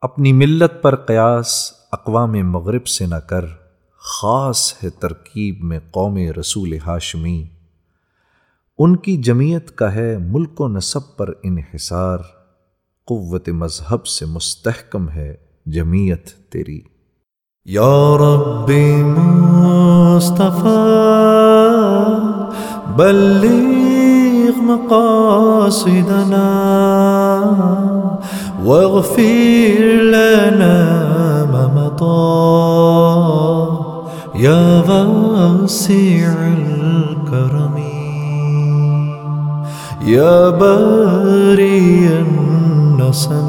اپنی ملت پر قیاس اقوام مغرب سے نہ کر، خاص ہے ترکیب میں قوم رسول ہاشمی۔ ان کی جمعیت کا ہے ملک و نسب پر انحصار، قوت مذہب سے مستحکم ہے جمعیت تیری۔ یا رب مصطفیٰ بلغ مقاصدنا واغفر لنا ما مضى یا واسع الکرم یا باری النسم۔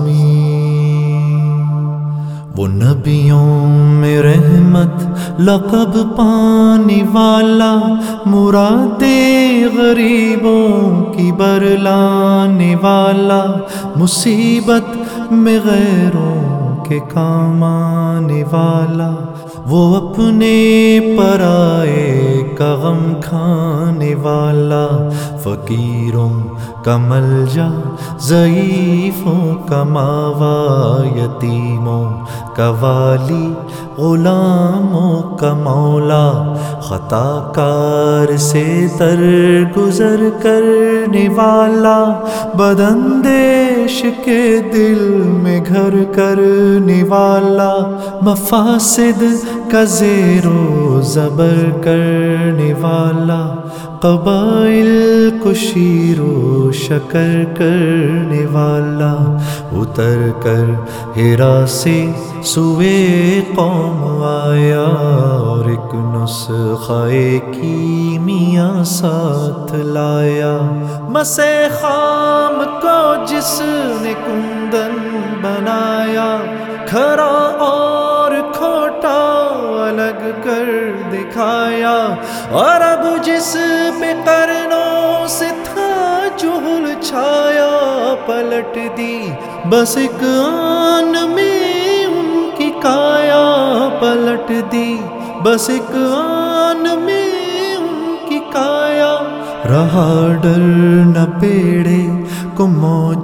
وہ نبیوں میں رحمت لقب پانے والا، مراد غریبوں کی برلانے والا، مصیبت میں غیروں کے کام آنے والا، وہ اپنے پرائے کا غم کھانے والا، فقیروں کا ملجا، ضعیفوں کا ماوا، یتیموں کا والی، غلاموں کا مولا، خطا کار سے درگزر کرنے والا، بداندیش کے دل میں گھر کرنے والا، مفاسد کا زیر و زبر کرنے والا، قبائل کو شیر و شکر کرنے والا، اتر کر ہرا سے سوئے قوم آیا، اور ایک نسخہ کیمیا ساتھ لایا، مسے خام کو جس نے کندن بنایا، کھرا اور کھوٹا الگ کر دکھایا، اور اب جس پہ قرنوں سے تھا جہل چھایا، پلٹ دی بس ایک آن میں ان کی کایا، پلٹ دی بس ایک آن میں ان کی کایا، رہا ڈر نہ پیڑے کو موج